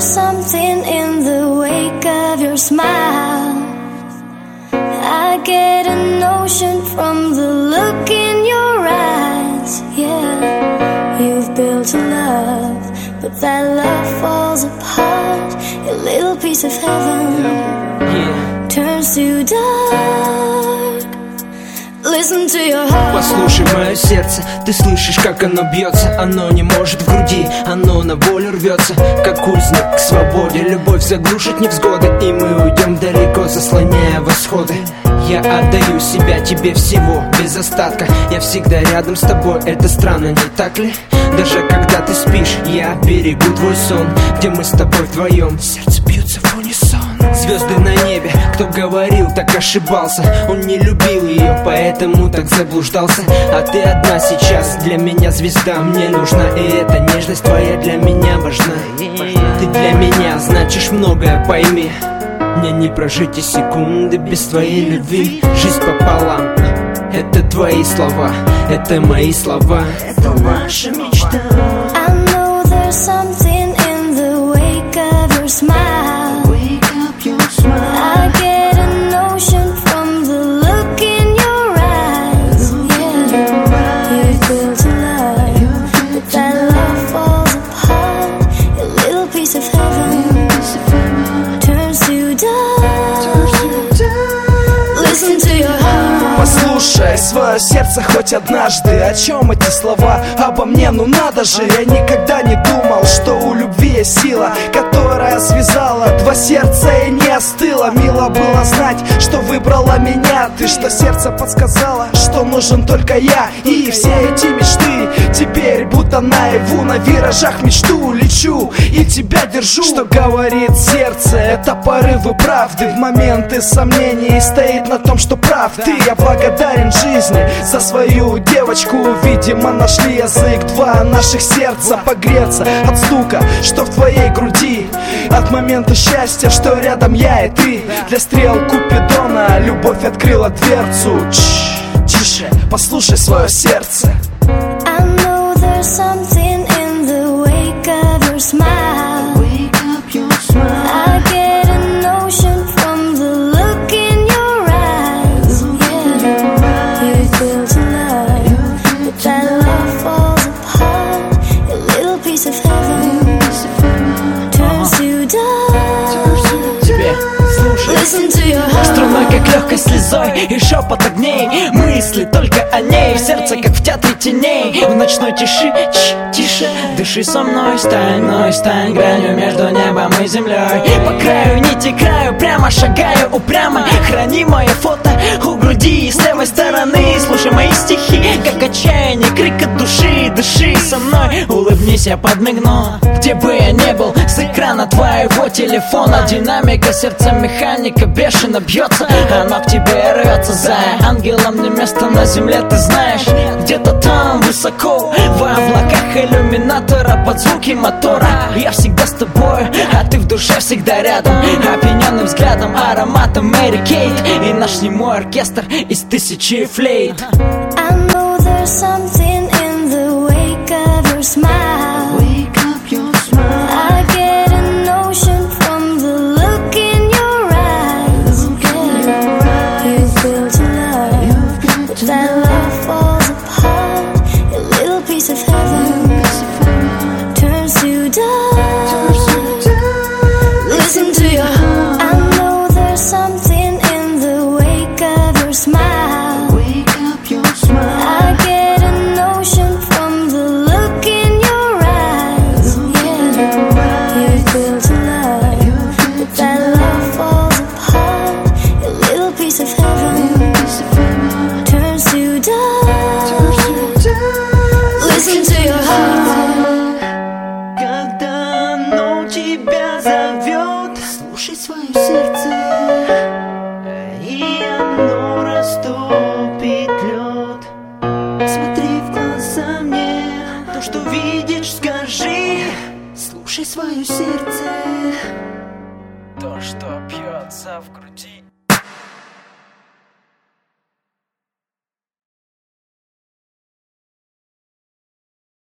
there's something in the wake of your smile. I get a notion from the look in your eyes. Yeah, you've built a love, but that love falls apart. A little piece of heaven turns to dark. Listen to your heart. Послушай мое сердце, ты слышишь, как оно бьется. Оно не может в груди, оно на волю рвется, как узник к свободе. Любовь заглушит невзгоды, и мы уйдем далеко, заслоняя восходы. Я отдаю себя тебе всего, без остатка. Я всегда рядом с тобой, это странно, не так ли? Даже когда ты спишь, я берегу твой сон, где мы с тобой вдвоем, сердце бьется в унисон. Звезды на небе, кто говорил, так ошибался. Он не любил ее, поэтому так заблуждался. А ты одна сейчас, для меня звезда, мне нужна. И эта нежность твоя для меня важна. Ты для меня значишь многое, пойми. Мне не прожить и секунды без твоей любви. Жизнь пополам, это твои слова, это мои слова, это наша мечта. I know there's something in the wake of your smile. I get a notion from the look in your eyes. Yeah, you've built a love, but that love falls apart. A little piece of heaven turns to dark. Listen to your heart. Послушай свое сердце хоть однажды. О чем эти слова? Обо мне, ну надо же. Я никогда не думал, что у любви есть сила, которая связала два сердца и не остыла. Мило было знать, что выбрала меня ты, что сердце подсказало, что нужен только я. И все эти мечты теперь будто наяву. На виражах мечту лечу и тебя держу. Что говорит сердце, это порывы правды. В моменты сомнений стоит на том, что прав ты. Я благодарен жизни за свою девочку. Видимо, нашли язык два наших сердца погреться от стука, что в твоей груди, от момента счастья, что рядом я и ты. Для стрел Купидона любовь открыла дверцу. Тише, послушай свое сердце. I know there's something in the wake of your smile. I get a notion from the look in your eyes. Yeah, you've built a love, but that love falls apart. A little piece of heaven turns to dark. Listen to your heart. Струной, как легкой слезой и шепот огней. Мысли только о ней, в сердце, как в театре теней. В ночной тиши, тише, дыши со мной. Стань гранью между небом и землей. По краю нити краю, прямо шагаю упрямо. Храни мое фото у груди с левой стороны. Слушай мои стихи, как отчаяние, крик от души. Дыши со мной, улыбнись, я подмигну. Где бы я не был, с экрана твоего телефона динамика, сердце механика бешено бьется. Оно к тебе рвется, зая. Ангелам не место на земле, ты знаешь. Где-то там высоко, в облаках иллюминатора, под звуки мотора. Я всегда с тобой, а ты в душе всегда рядом. Опьяненным взглядом, ароматом Мэри Кейт. И наш немой оркестр из тысячи флейт. I know there's something in the wake of your smile. I get a notion from the look in your eyes. Yeah, you've built a love, but that love falls apart. A little piece of heaven turns to dark. Listen to your heart. I know there's something in the wake of your smile. I get a notion from the look in your eyes. Yeah, you've built a love, but that love falls apart. A little piece of heaven turns to dark. Listen to your heart. Когда оно тебя зовет, слушай свое сердце, и оно растопит лед. Смотри в глаза мне, то, что видишь, скажи. Слушай свое сердце, то, что бьется в груди.